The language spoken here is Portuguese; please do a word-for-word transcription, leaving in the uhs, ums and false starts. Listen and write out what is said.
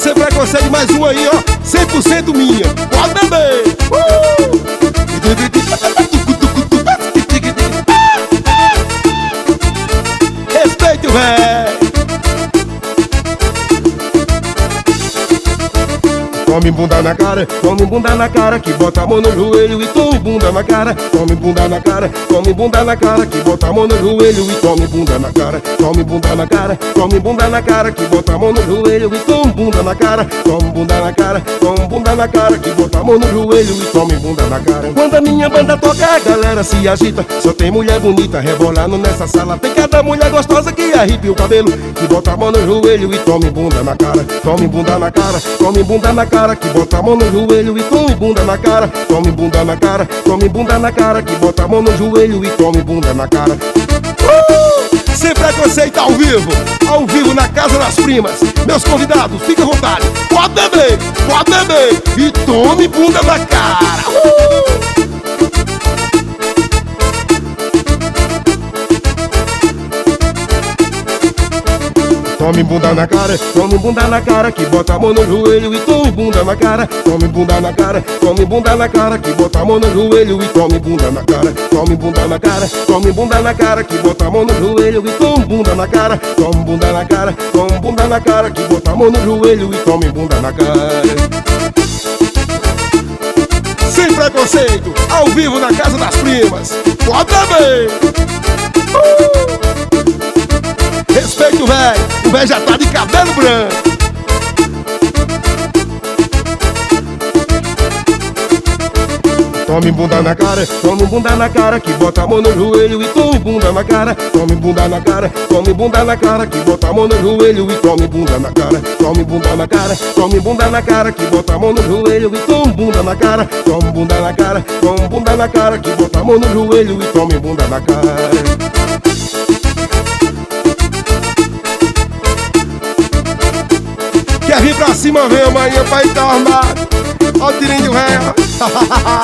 sem preconceito, mais um aí, ó, cem por cento minha. Pode beber. uh! Respeito, véi. Tome bunda na cara, tome bunda na cara, que bota a mão no joelho e tome bunda na cara. Tome bunda na cara, tome bunda na cara, que bota a mão no joelho e tome bunda na cara. Tome bunda na cara, tome bunda na cara, que bota a mão no joelho e tome bunda na cara. Tome bunda na cara, tome bunda na cara, que bota a mão no joelho e tome bunda na cara. Quando a minha banda toca, a galera se agita. Só tem mulher bonita rebolando nessa sala. Tem cada mulher gostosa que arrepia o cabelo, que bota a mão no joelho e tome bunda na cara. Tome bunda na cara, tome bunda na cara, que bota a mão no joelho e tome bunda na cara. Tome bunda na cara, tome bunda na cara, que bota a mão no joelho e tome bunda na cara. uh! Sem preconceito, ao vivo, ao vivo na Casa das Primas. Meus convidados, fiquem à vontade. Pode beber, pode beber e tome bunda na cara. uh! Tome bunda na cara, tome bunda na cara, que bota a mão no joelho e tome bunda na cara. Tome bunda na cara, tome bunda na cara, que bota a mão no joelho e tome bunda na cara. Tome bunda na cara, tome bunda na cara, que bota a mão no joelho e tome bunda na cara. Tome bunda na cara, tome bunda na cara, que bota a mão no joelho e tome bunda na cara. Sem preconceito, ao vivo na Casa das Primas. Pode beber. uh! Respeito, velho, o velho já tá de cabelo branco. Tome bunda na cara, tome bunda na cara, que bota a mão no joelho e tome bunda na cara. Tome bunda na cara, tome bunda na cara, que bota a mão no joelho e tome bunda na cara. Tome bunda na cara, tome bunda na cara, que bota a mão no joelho e tome bunda na cara. Tome bunda na cara, tome bunda na cara, que bota a mão no joelho e tome bunda na cara. Quer vir pra cima, vem amanhã pra ir tá armado. Ó o tirinho de véia.